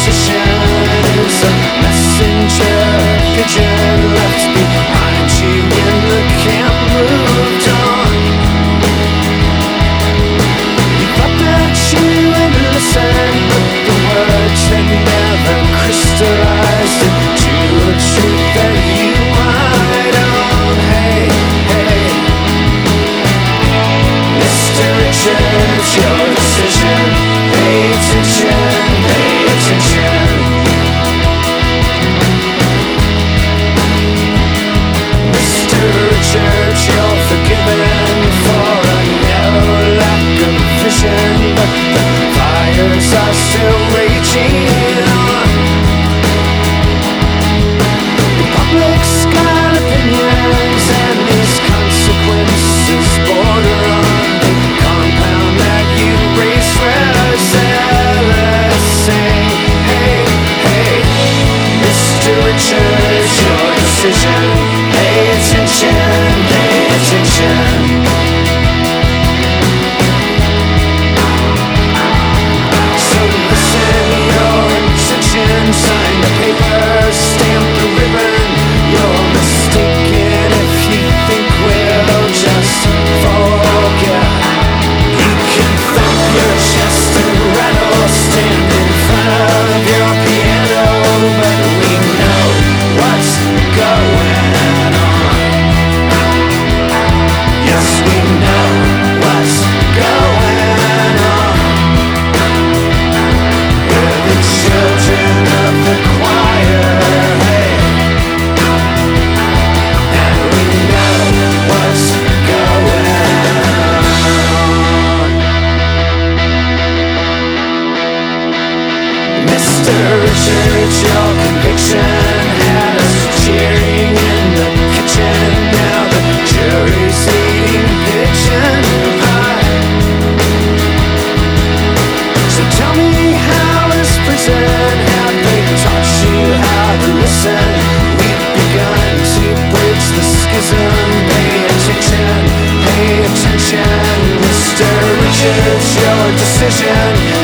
decision is a messenger pigeon left behind you when the camp moved on. You thought that you would listen, but the words had never crystallized into a truth that you might own. Hey, hey, Mr. Richards, your decision. Pay attention, pay attention. Mr. Richards, you're forgiven for a narrow lack of vision, but the fires are still raging on. The public's got opinions, and these consequences border on the compound that you raised restlessing. Hey, hey, Mr. Richards, your decision. Pay attention, pay attention. So listen your intention, sign the papers, stamp the ribbon. You're mistaken if you think we'll just forget. You can thump your chest and rattle, stand in front of your piano, but we know what's going on. Yes, we know what's going on. We're the children of the choir, hey, and we know what's going on. Mr. Richards, your conviction had us cheering in the kitchen. Now the jury's eating pigeon pie. So tell me, how is prison? Have they taught you how to listen? We've begun to bridge the schism. Pay attention, Mr. Richards, your decision.